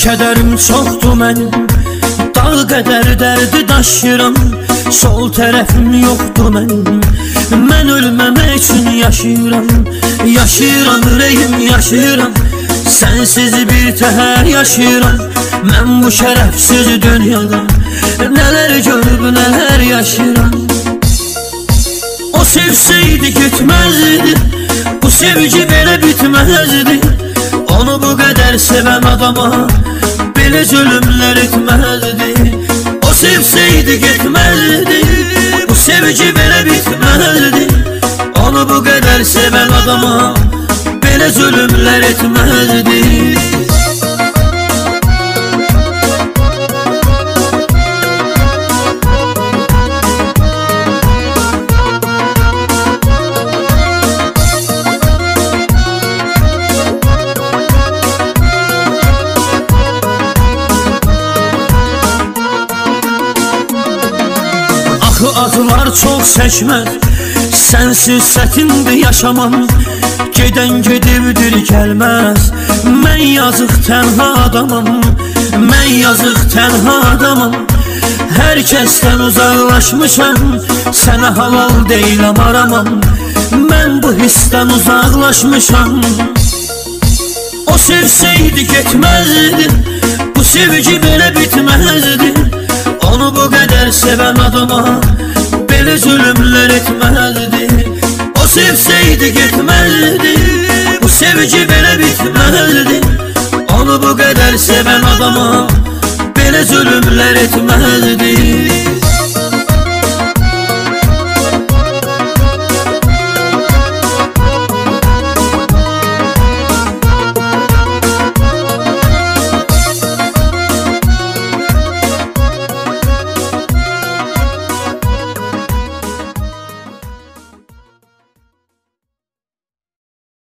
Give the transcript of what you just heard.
kədərim çoxdur mənim, dağ qədər dərdi daşıyıram. Sol tərəfim yoxdur mənim, mən ölməmək üçün yaşayıram. Yaşayıram, ürəyim yaşayıram, sənsiz bir təhər yaşayıram. Mən bu şərəfsiz dünyada nələr görüb nələr yaşayıram. O sevsəydi getməzdi, bu sevgi belə bitməzdi. Onu bu qədər sevən adama belə zülümlər etməzdi. O sevsəydi getməzdi, bu sevgi belə bitməzdi. Onu bu qədər sevən adama belə zülümlər etməzdi. Acılar çox çəkməz, sənsiz çətindir yaşamam. Gedən gedibdir gəlməz, mən yazıq tənha adamam. Mən yazıq tənha adamam, hər kəsdən uzaqlaşmışam. Sənə halal deyiləm aramam, mən bu hissdən uzaqlaşmışam. O sevsəydi getməzdi, bu sevgi belə bitməzdi. Onu bu qədər sevən adama belə zülümlər etməzdi. O sevsəydi getməzdi, bu sevgi belə bitməzdi. Onu bu qədər sevən adama belə zülümlər etməzdi.